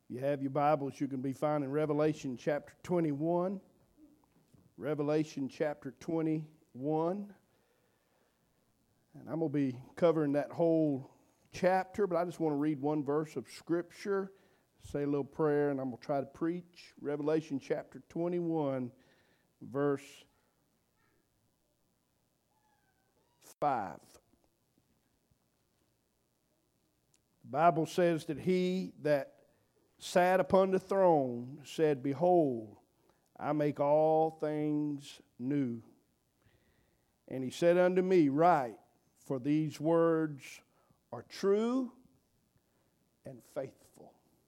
You have your Bibles, you can be found in Revelation chapter 21. Revelation chapter 21. And I'm going to be covering that whole chapter, but I just want to read one verse of Scripture, say a little prayer, and I'm going to try to preach. Revelation chapter 21, verse 5. The Bible says that he that sat upon the throne said, "Behold, I make all things new." And he said unto me, "Write, for these words are true and faithful."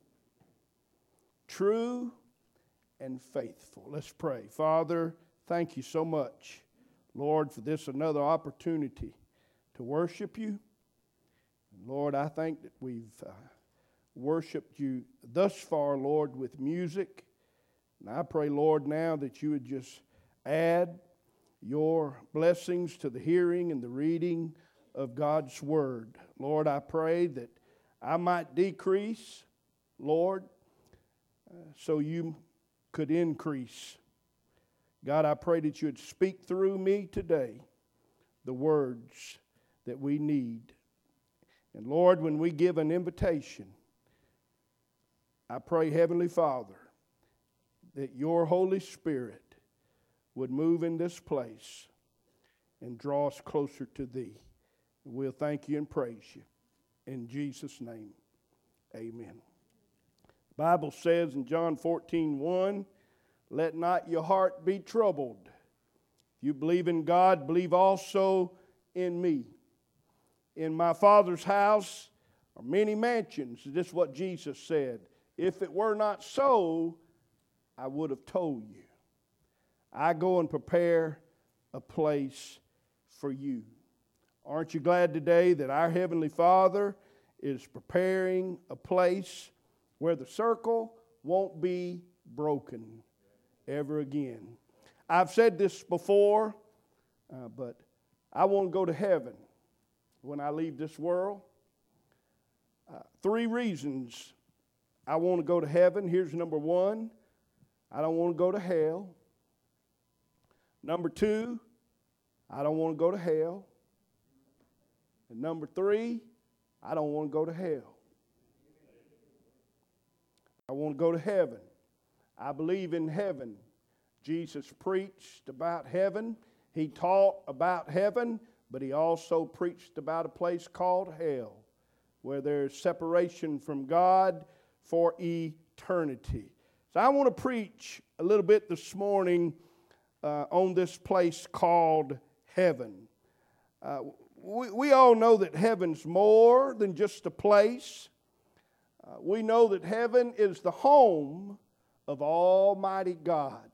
True and faithful. Let's pray. Father, thank you so much, Lord, for this another opportunity to worship you. Lord, I think that we've worshiped you thus far, Lord, with music. And I pray, Lord, now that you would just add your blessings to the hearing and the reading of God's Word. Lord, I pray that I might decrease, Lord, so you could increase. God, I pray that you would speak through me today the words that we need. And Lord, when we give an invitation, I pray, Heavenly Father, that your Holy Spirit would move in this place and draw us closer to thee. We'll thank you and praise you. In Jesus' name, amen. The Bible says in John 14:1, "Let not your heart be troubled. If you believe in God, believe also in me. In my Father's house are many mansions." This is what Jesus said. "If it were not so, I would have told you. I go and prepare a place for you." Aren't you glad today that our Heavenly Father is preparing a place where the circle won't be broken ever again? I've said this before, but I want to go to heaven when I leave this world. 3 reasons I want to go to heaven. Here's number 1. I don't want to go to hell. Number 2, I don't want to go to hell. And number 3, I don't want to go to hell. I want to go to heaven. I believe in heaven. Jesus preached about heaven. He taught about heaven, but he also preached about a place called hell, where there's separation from God for eternity. So I want to preach a little bit this morning on this place called heaven. We all know that heaven's more than just a place. We know that heaven is the home of Almighty God.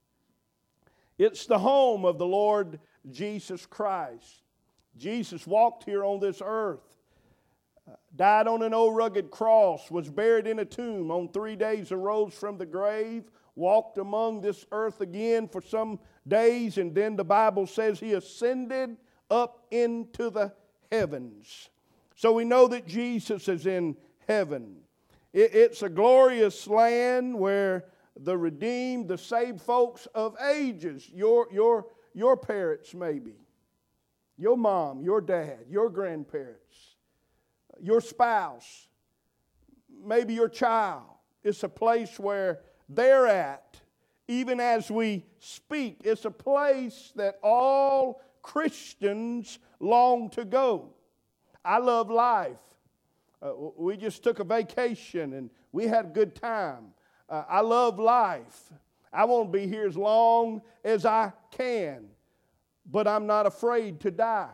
It's the home of the Lord Jesus Christ. Jesus walked here on this earth, died on an old rugged cross, was buried in a tomb, on 3 days arose from the grave, walked among this earth again for some days, and then the Bible says he ascended up into the heavens. So we know that Jesus is in heaven. It's a glorious land where the redeemed, the saved folks of ages, your parents maybe, your mom, your dad, your grandparents, your spouse, maybe your child. It's a place where they're at, even as we speak. It's a place that all Christians long to go. I love life. We just took a vacation and we had a good time. I love life. I want to be here as long as I can, but I'm not afraid to die.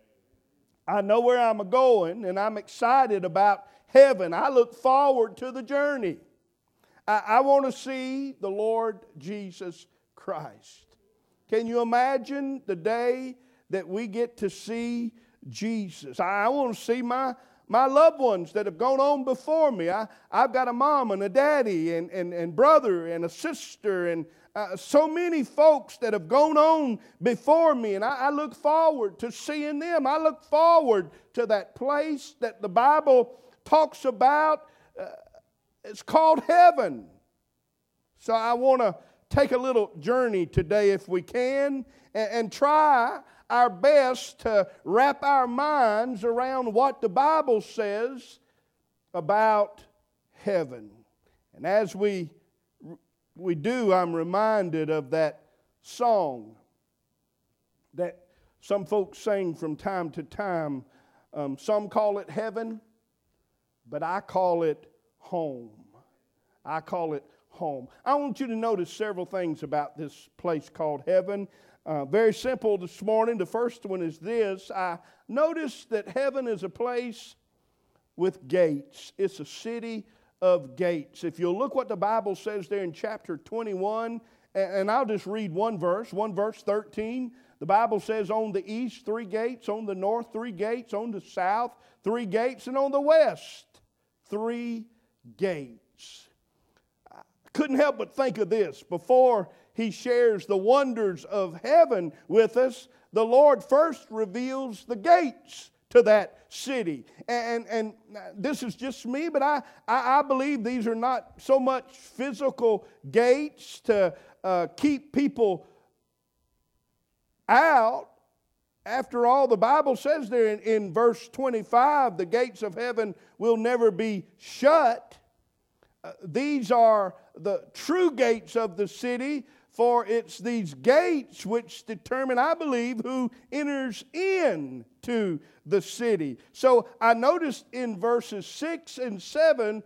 I know where I'm going, and I'm excited about heaven. I look forward to the journey. I want to see the Lord Jesus Christ. Can you imagine the day that we get to see Jesus? I want to see my loved ones that have gone on before me. I've got a mom and a daddy and brother and a sister and so many folks that have gone on before me, and I look forward to seeing them. I look forward to that place that the Bible talks about It's called heaven. So I want to take a little journey today, if we can, and try our best to wrap our minds around what the Bible says about heaven. And as we do, I'm reminded of that song that some folks sing from time to time. Some call it heaven, but I call it home. I call it home. I want you to notice several things about this place called heaven. Very simple this morning. The first one is this. I noticed that heaven is a place with gates. It's a city of gates. If you'll look what the Bible says there in chapter 21, and I'll just read one verse 13. The Bible says on the east 3 gates, on the north 3 gates, on the south 3 gates, and on the west 3 gates. I couldn't help but think of this. Before he shares the wonders of heaven with us, the Lord first reveals the gates to that city. And this is just me, but I believe these are not so much physical gates to keep people out. After all, the Bible says there in verse 25, the gates of heaven will never be shut. These are the true gates of the city, for it's these gates which determine, I believe, who enters into the city. So I noticed in verses 6 and 7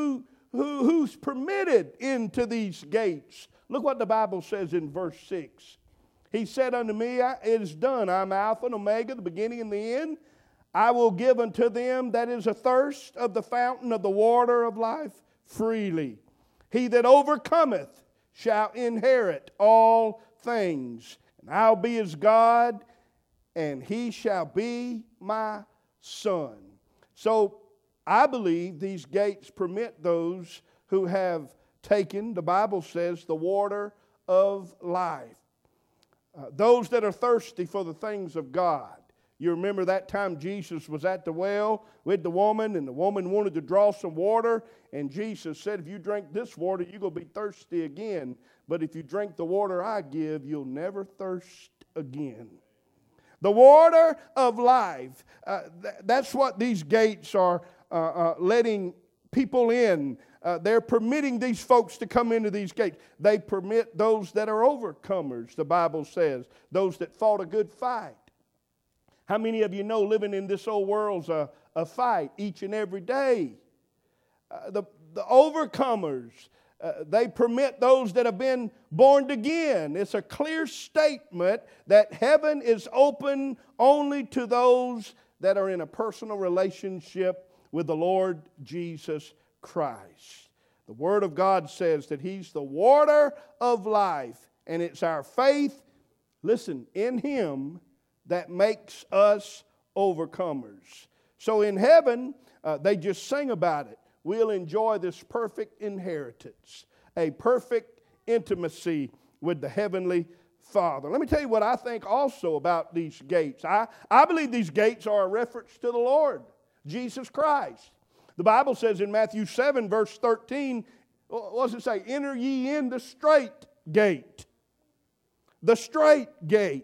who's permitted into these gates. Look what the Bible says in verse 6. He said unto me, it is done. I am Alpha and Omega, the beginning and the end. I will give unto them that is athirst of the fountain of the water of life freely. He that overcometh shall inherit all things. And I'll be his God, and he shall be my son. So I believe these gates permit those who have taken, the Bible says, the water of life. Those that are thirsty for the things of God. You remember that time Jesus was at the well with the woman, and the woman wanted to draw some water, and Jesus said, if you drink this water, you're going to be thirsty again. But if you drink the water I give, you'll never thirst again. The water of life. That's what these gates are letting people in. They're permitting these folks to come into these gates. They permit those that are overcomers, the Bible says, those that fought a good fight. How many of you know living in this old world's a fight each and every day? The overcomers, they permit those that have been born again. It's a clear statement that heaven is open only to those that are in a personal relationship with the Lord Jesus Christ. The Word of God says that He's the water of life, and it's our faith, listen, in Him that makes us overcomers. So in heaven, they just sing about it. We'll enjoy this perfect inheritance, a perfect intimacy with the Heavenly Father. Let me tell you what I think also about these gates. I believe these gates are a reference to the Lord, Jesus Christ. The Bible says in Matthew 7, verse 13, what does it say? Enter ye in the straight gate. The straight gate.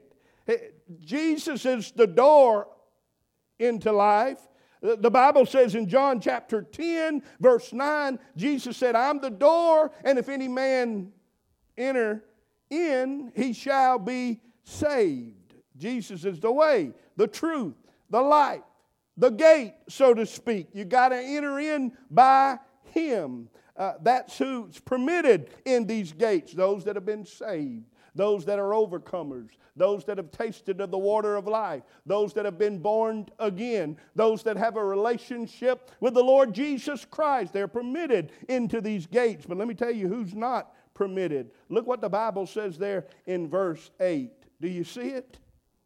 Jesus is the door into life. The Bible says in John chapter 10, verse 9, Jesus said, I'm the door, and if any man enter in, he shall be saved. Jesus is the way, the truth, the light, the gate, so to speak. You got to enter in by Him. That's who's permitted in these gates, those that have been saved. Those that are overcomers, those that have tasted of the water of life, those that have been born again, those that have a relationship with the Lord Jesus Christ. They're permitted into these gates. But let me tell you who's not permitted. Look what the Bible says there in verse 8. Do you see it?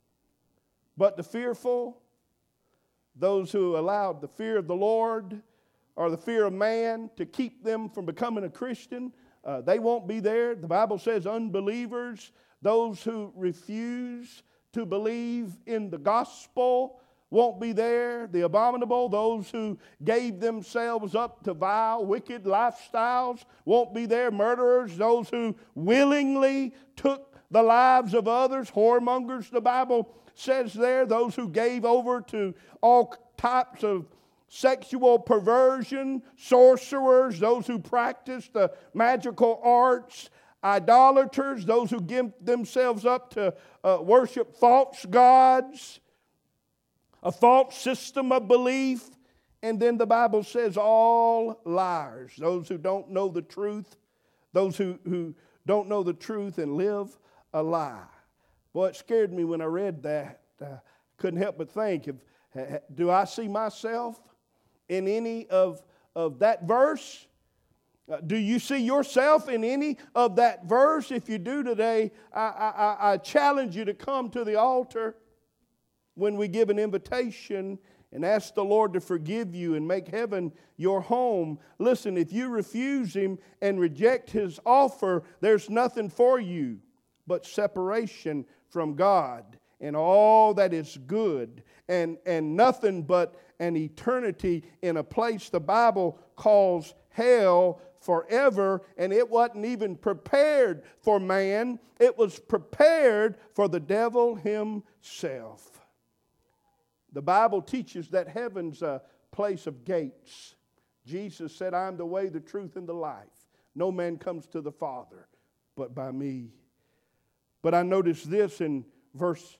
But the fearful, those who allowed the fear of the Lord or the fear of man to keep them from becoming a Christian, they won't be there. The Bible says unbelievers, those who refuse to believe in the gospel, won't be there. The abominable, those who gave themselves up to vile, wicked lifestyles, won't be there. Murderers, those who willingly took the lives of others. Whoremongers, the Bible says there, those who gave over to all types of sexual perversion. Sorcerers, those who practice the magical arts. Idolaters, those who give themselves up to worship false gods, a false system of belief. And then the Bible says all liars, those who don't know the truth, those who don't know the truth and live a lie. Boy, it scared me when I read that. Couldn't help but think, do I see myself in any of that verse? Do you see yourself in any of that verse? If you do today, I challenge you to come to the altar when we give an invitation and ask the Lord to forgive you and make heaven your home. Listen, if you refuse Him and reject His offer, there's nothing for you but separation from God and all that is good, and nothing but an eternity in a place the Bible calls hell forever. And it wasn't even prepared for man. It was prepared for the devil himself. The Bible teaches that heaven's a place of gates. Jesus said, "I am the way, the truth, and the life. No man comes to the Father but by me." But I notice this in verse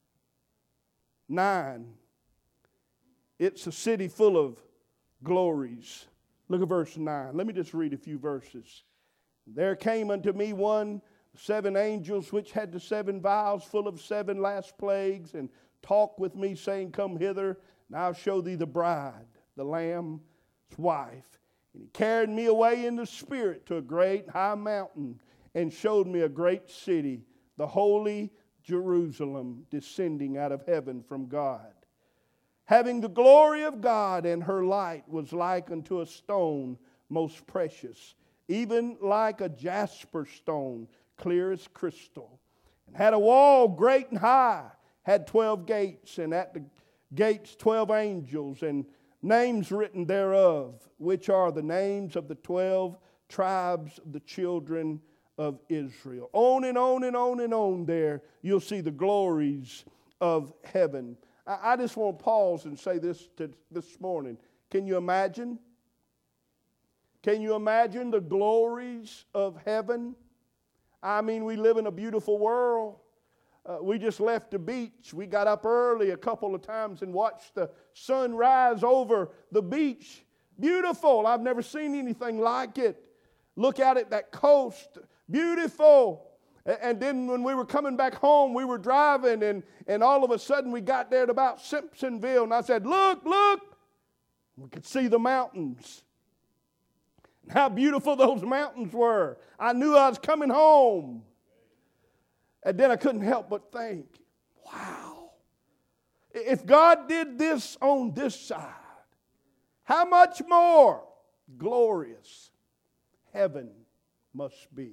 9. It's a city full of glories. Look at verse 9. Let me just read a few verses. "There came unto me 7 angels, which had the 7 vials full of 7 last plagues, and talked with me, saying, Come hither, and I'll show thee the bride, the Lamb's wife. And he carried me away in the spirit to a great high mountain, and showed me a great city, the holy Jerusalem, descending out of heaven from God, having the glory of God, and her light was like unto a stone most precious, even like a jasper stone, clear as crystal, and had a wall great and high, had 12 gates, and at the gates 12 angels, and names written thereof, which are the names of the 12 tribes of the children of Israel." On and on and on and on there, you'll see the glories of heaven. I just want to pause and say this this morning. Can you imagine? Can you imagine the glories of heaven? I mean, we live in a beautiful world. We just left the beach. We got up early a couple of times and watched the sun rise over the beach. Beautiful. I've never seen anything like it. Look out at that coast. Beautiful. And then when we were coming back home, we were driving, and all of a sudden we got there at about Simpsonville, and I said, look. We could see the mountains. And how beautiful those mountains were. I knew I was coming home. And then I couldn't help but think, wow, if God did this on this side, how much more glorious heaven must be.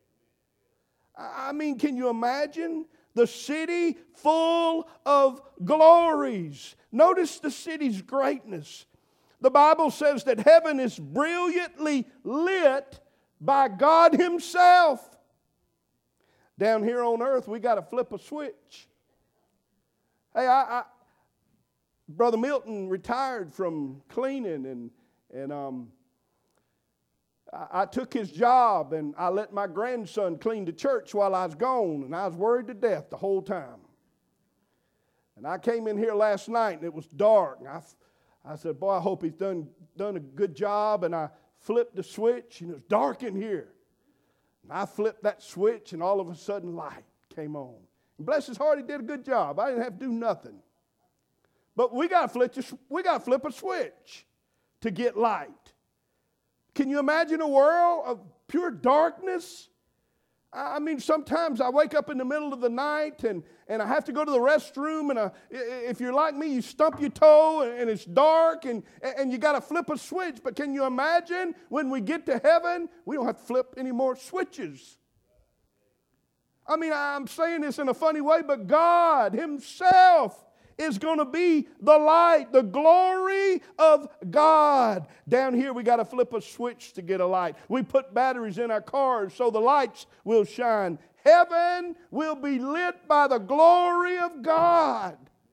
I mean, can you imagine the city full of glories? Notice the city's greatness. The Bible says that heaven is brilliantly lit by God Himself. Down here on earth, we got to flip a switch. Hey, Brother Milton retired from cleaning, and I took his job, and I let my grandson clean the church while I was gone, and I was worried to death the whole time. And I came in here last night, and it was dark. And I said, boy, I hope he's done a good job. And I flipped the switch, and it was dark in here. And I flipped that switch, and all of a sudden light came on. And bless his heart, he did a good job. I didn't have to do nothing. But we got to flip a switch to get light. Can you imagine a world of pure darkness? I mean, sometimes I wake up in the middle of the night and I have to go to the restroom, and if you're like me, you stump your toe and it's dark and you got to flip a switch. But can you imagine when we get to heaven, we don't have to flip any more switches? I mean, I'm saying this in a funny way, but God Himself is going to be the light, the glory of God. Down here we got to flip a switch to get a light. We put batteries in our cars so the lights will shine. Heaven will be lit by the glory of God.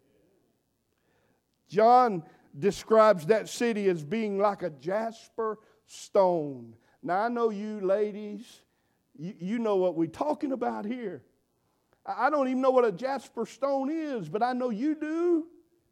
John describes that city as being like a jasper stone. Now I know you ladies, you know what we're talking about here. I don't even know what a jasper stone is, but I know you do.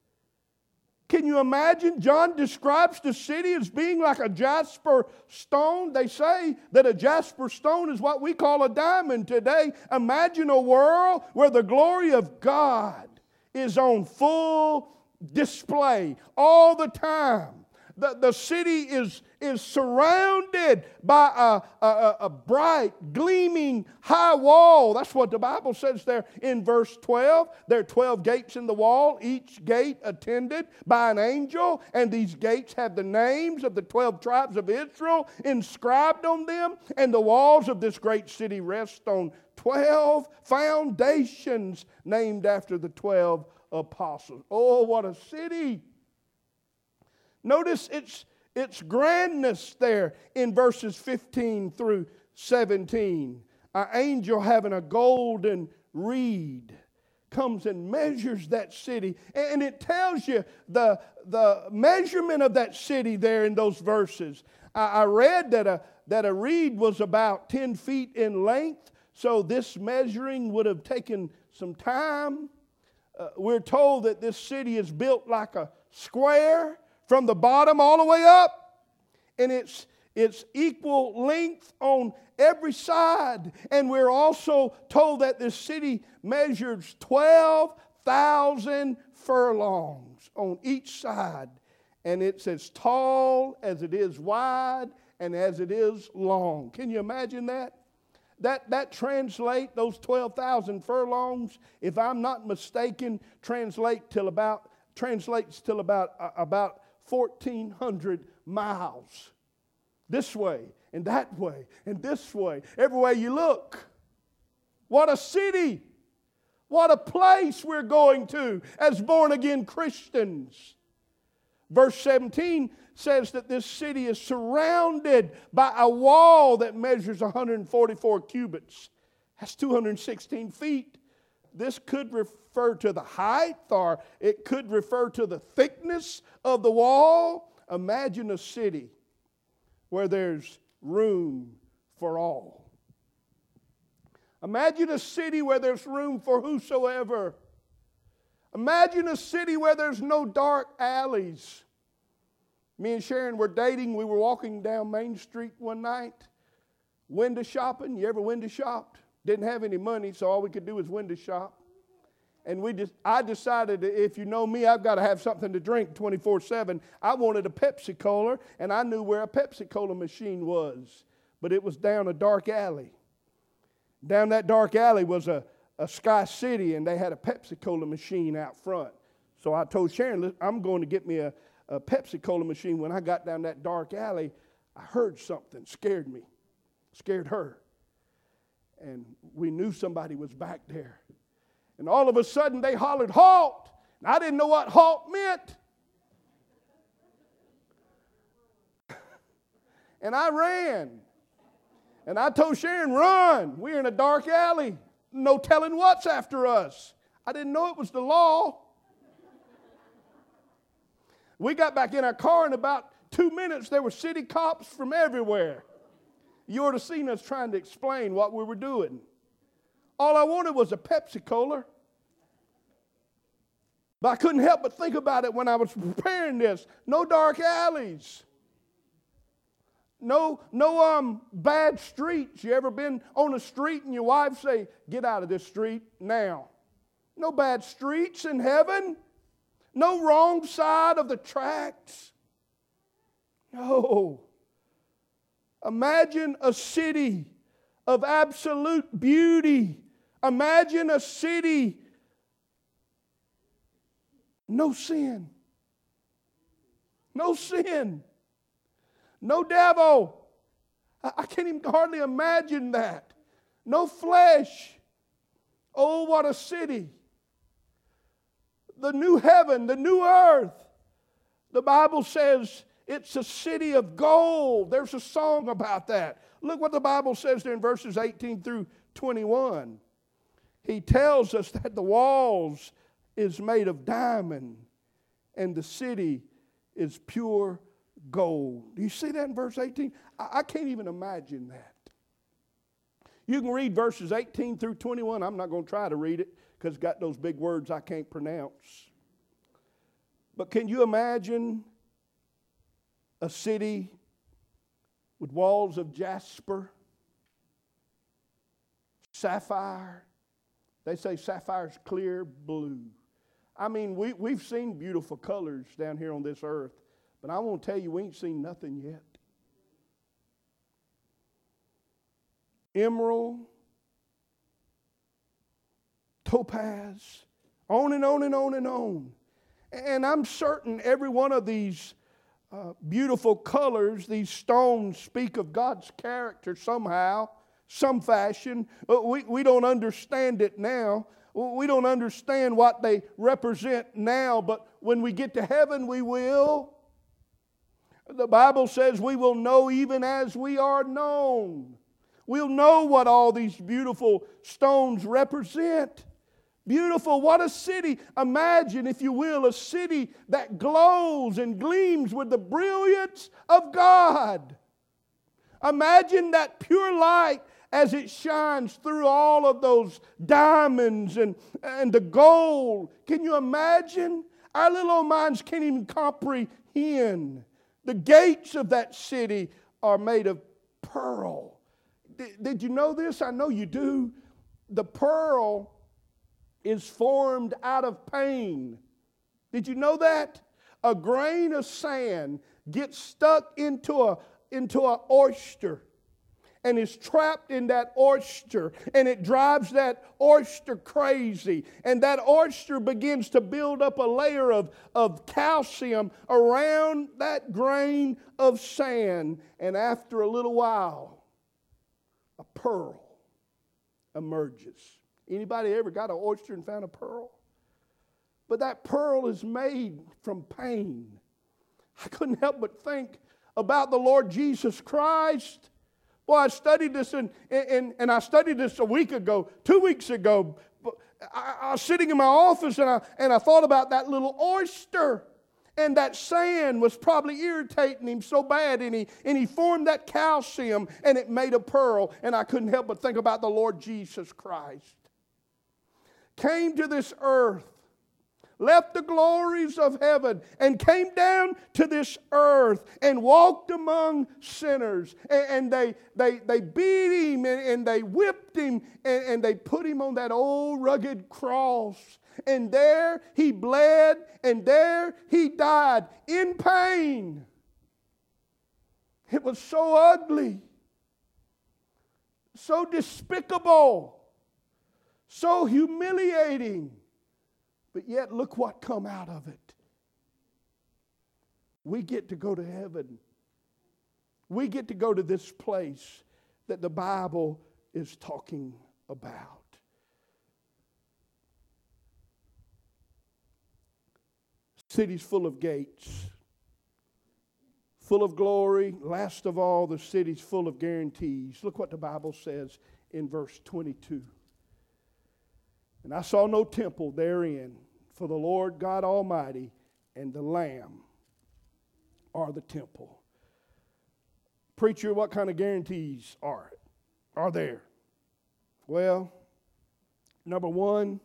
Can you imagine? John describes the city as being like a jasper stone. They say that a jasper stone is what we call a diamond today. Imagine a world where the glory of God is on full display all the time. The city is surrounded by a bright, gleaming high wall. That's what the Bible says there in verse 12. There are 12 gates in the wall, each gate attended by an angel, and these gates have the names of the 12 tribes of Israel inscribed on them, and the walls of this great city rest on 12 foundations named after the 12 apostles. Oh, what a city! Notice its grandness there in verses 15 through 17. An angel having a golden reed comes and measures that city. And it tells you the measurement of that city there in those verses. I read that a reed was about 10 feet in length, so this measuring would have taken some time. We're told that this city is built like a square from the bottom all the way up, and it's equal length on every side. And we're also told that this city measures 12,000 furlongs on each side, and it's as tall as it is wide and as it is long. Can you imagine that? That translate those 12,000 furlongs, if I'm not mistaken, translates till about 1,400 miles. This way and that way and this way. Every way you look. What a city. What a place we're going to as born-again Christians. Verse 17 says that this city is surrounded by a wall that measures 144 cubits. That's 216 feet. This could refer to the height, or it could refer to the thickness of the wall. Imagine a city where there's room for all. Imagine a city where there's room for whosoever. Imagine a city where there's no dark alleys. Me and Sharon were dating. We were walking down Main Street one night, window shopping. You ever window shopped? Didn't have any money, so all we could do was window shop. And I decided that if you know me, I've got to have something to drink 24/7. I wanted a Pepsi Cola, and I knew where a Pepsi Cola machine was. But it was down a dark alley. Down that dark alley was a Sky City, and they had a Pepsi Cola machine out front. So I told Sharon, I'm going to get me a Pepsi Cola machine. When I got down that dark alley, I heard something, scared me, scared her. And we knew somebody was back there. And all of a sudden they hollered, "Halt!" And I didn't know what halt meant. And I ran. And I told Sharon, "Run. We're in a dark alley. No telling what's after us." I didn't know it was the law. We got back in our car in about 2 minutes. There were city cops from everywhere. You ought to have seen us trying to explain what we were doing. All I wanted was a Pepsi Cola. But I couldn't help but think about it when I was preparing this. No dark alleys. No bad streets. You ever been on a street and your wife say, "Get out of this street now"? No bad streets in heaven. No wrong side of the tracks. No. Imagine a city of absolute beauty. Imagine a city, no sin. No sin. No devil. I can't even hardly imagine that. No flesh. Oh, what a city. the new heaven, the new earth. The Bible says it's a city of gold. There's a song about that. Look what the Bible says there in verses 18 through 21. He tells us that the walls is made of diamond and the city is pure gold. Do you see that in verse 18? I can't even imagine that. You can read verses 18 through 21. I'm not going to try to read it because it's got those big words I can't pronounce. But can you imagine a city with walls of jasper, sapphire? They say sapphire's clear blue. I mean, we've seen beautiful colors down here on this earth, but I want to tell you, we ain't seen nothing yet. Emerald, topaz, on and on and on and on. And I'm certain every one of these beautiful colors, these stones speak of God's character somehow, some fashion. We don't understand it now. We don't understand what they represent now, but when we get to heaven, we will. The Bible says we will know even as we are known. We'll know what all these beautiful stones represent. Beautiful, what a city. Imagine, if you will, a city that glows and gleams with the brilliance of God. Imagine that pure light as it shines through all of those diamonds and the gold. Can you imagine? Our little old minds can't even comprehend. The gates of that city are made of pearl. Did you know this? I know you do. The pearl is formed out of pain. Did you know that? A grain of sand gets stuck into an oyster and is trapped in that oyster, and it drives that oyster crazy, and that oyster begins to build up a layer of calcium around that grain of sand, and after a little while, a pearl emerges. Anybody ever got an oyster and found a pearl? But that pearl is made from pain. I couldn't help but think about the Lord Jesus Christ. Boy, I studied this and I studied this a week ago, 2 weeks ago. I was sitting in my office and I thought about that little oyster. And that sand was probably irritating him so bad, and he formed that calcium, and it made a pearl. And I couldn't help but think about the Lord Jesus Christ. Came to this earth, left the glories of heaven, and came down to this earth and walked among sinners. And they beat him, and they whipped him, and they put him on that old rugged cross. And there he bled, and there he died in pain. It was so ugly, so despicable, so humiliating. But yet look what come out of it. We get to go to heaven. We get to go to this place that the Bible is talking about. Cities full of gates, full of glory. Last of all, the city's full of guarantees. Look what the Bible says in verse 22. And I saw no temple therein, for the Lord God Almighty and the Lamb are the temple. Preacher, what kind of guarantees are there? Well, number one,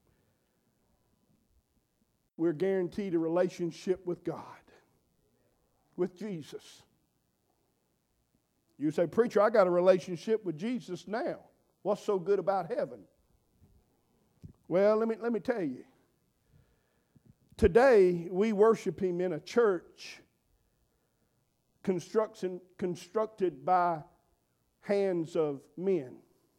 we're guaranteed a relationship with God, with Jesus. You say, preacher, I got a relationship with Jesus now. What's so good about heaven? Well, let me tell you. Today, we worship Him in a church constructed by hands of men.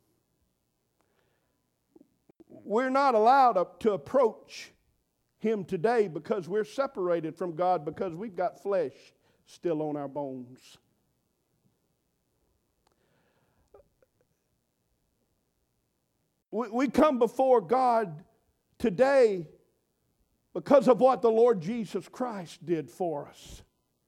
We're not allowed to approach Him today because we're separated from God, because we've got flesh still on our bones. We come before God today Because of what the Lord Jesus Christ did for us.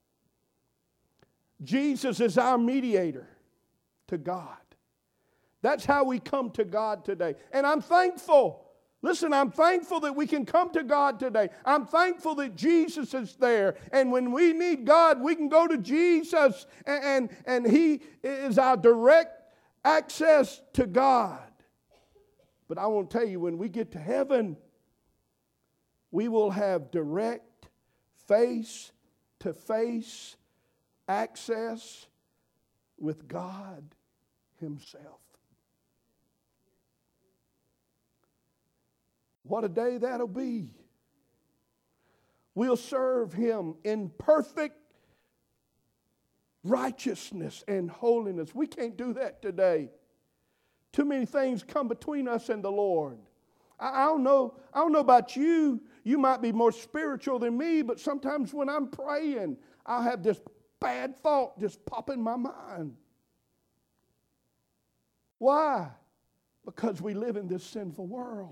Jesus is our mediator to God. That's how we come to God today. And I'm thankful. Listen, I'm thankful that we can come to God today. I'm thankful that Jesus is there. And when we need God, we can go to Jesus. And He is our direct access to God. But I want to tell you, when we get to heaven, we will have direct, face-to-face access with God Himself. What a day that'll be. We'll serve Him in perfect righteousness and holiness. We can't do that today. Too many things come between us and the Lord. I don't know about you. You might be more spiritual than me, but sometimes when I'm praying, I'll have this bad thought just pop in my mind. Why? Because we live in this sinful world.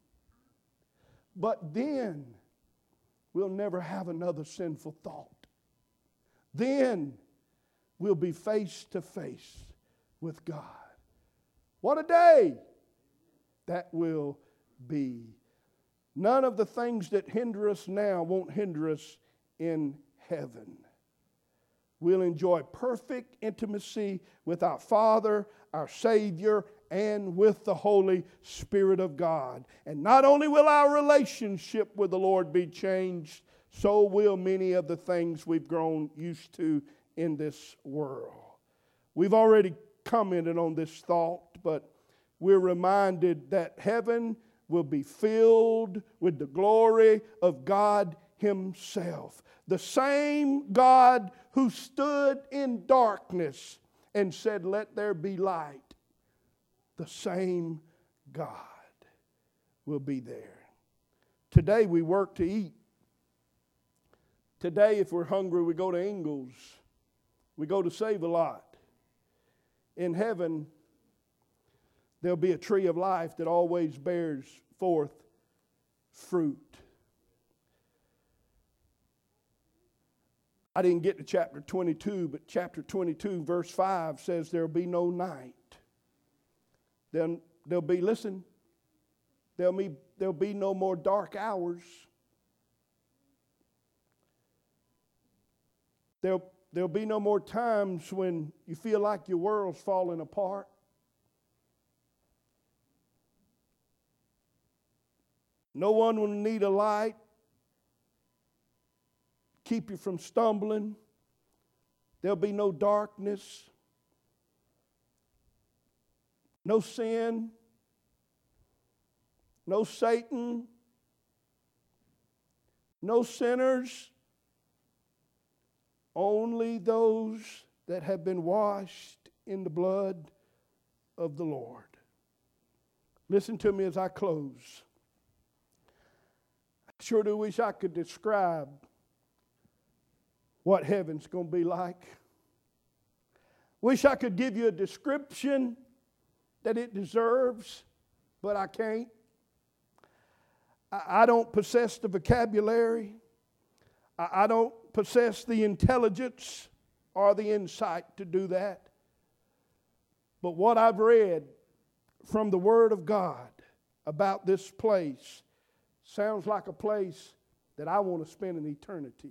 But then we'll never have another sinful thought. Then we'll be face to face with God. What a day that will be. None of the things that hinder us now won't hinder us in heaven. We'll enjoy perfect intimacy with our Father, our Savior, and with the Holy Spirit of God. And not only will our relationship with the Lord be changed, so will many of the things we've grown used to in this world. We've already commented on this thought, but we're reminded that heaven will be filled with the glory of God Himself. The same God who stood in darkness and said, "Let there be light." The same God will be there. Today we work to eat. Today, if we're hungry, we go to Ingles. We go to Save-A-Lot. In heaven, there'll be a tree of life that always bears forth fruit. I didn't get to chapter 22, but chapter 22, verse 5 says there'll be no night. Then there'll be, listen, there'll be no more dark hours. There'll be no more times when you feel like your world's falling apart. No one will need a light, keep you from stumbling. There'll be no darkness, no sin, no Satan, no sinners, only those that have been washed in the blood of the Lord. Listen to me as I close. I sure do wish I could describe what heaven's going to be like. Wish I could give you a description that it deserves, but I can't. I don't possess the vocabulary. I don't possess the intelligence or the insight to do that. But what I've read from the Word of God about this place sounds like a place that I want to spend an eternity.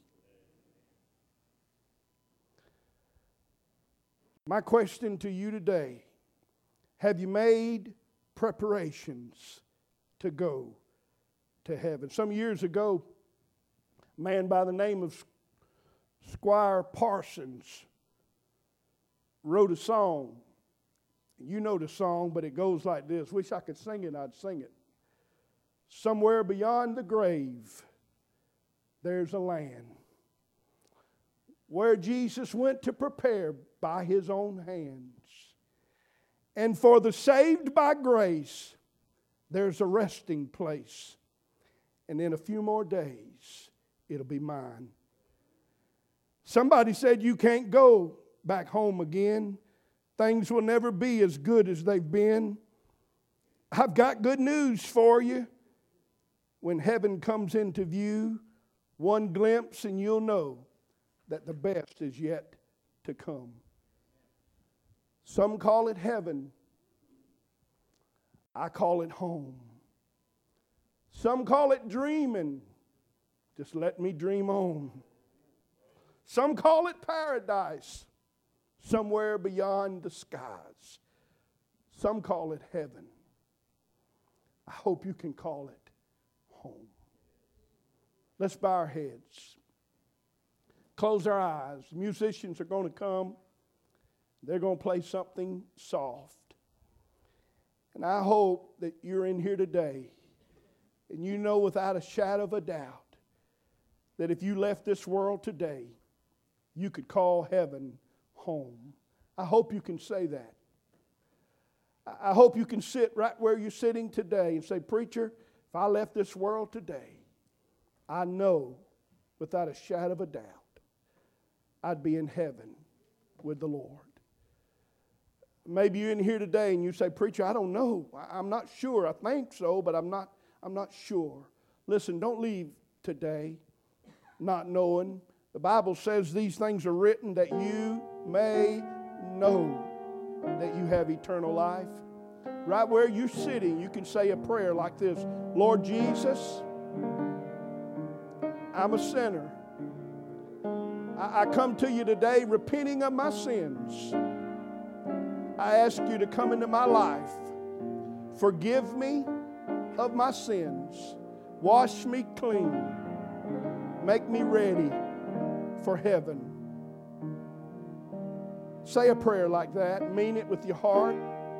My question to you today, have you made preparations to go to heaven? Some years ago, a man by the name of Squire Parsons wrote a song. You know the song, but it goes like this. Wish I could sing it, I'd sing it. Somewhere beyond the grave, there's a land where Jesus went to prepare by His own hands. And for the saved by grace, there's a resting place. And in a few more days, it'll be mine. Somebody said you can't go back home again. Things will never be as good as they've been. I've got good news for you. when heaven comes into view, one glimpse and you'll know that the best is yet to come. Some call it heaven. I call it home. Some call it dreaming. Just let me dream on. Some call it paradise, somewhere beyond the skies. Some call it heaven. I hope you can call it home. Let's bow our heads. Close our eyes. Musicians are going to come. They're going to play something soft. And I hope that you're in here today and you know without a shadow of a doubt that if you left this world today, you could call heaven home. I hope you can say that. I hope you can sit right where you're sitting today and say, preacher, if I left this world today, I know without a shadow of a doubt I'd be in heaven with the Lord. Maybe you're in here today and you say, preacher, I don't know. I'm not sure. I think so, but I'm not sure. Listen, don't leave today not knowing. The Bible says these things are written that you may know that you have eternal life. Right where you're sitting, you can say a prayer like this. Lord Jesus, I'm a sinner. I come to you today repenting of my sins. I ask you to come into my life. Forgive me of my sins. Wash me clean. Make me ready for heaven. Say a prayer like that. Mean it with your heart.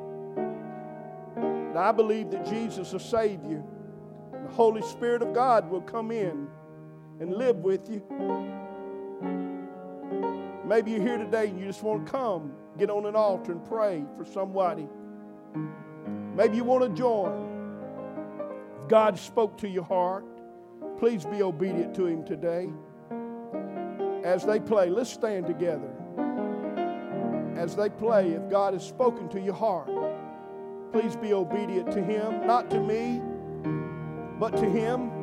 And I believe that Jesus will save you. The Holy Spirit of God will come in and live with you. Maybe you're here today and you just want to come, get on an altar and pray for somebody. Maybe you want to join. If God spoke to your heart, please be obedient to Him today. As they play, let's stand together. As they play, if God has spoken to your heart, please be obedient to Him, not to me, but to Him.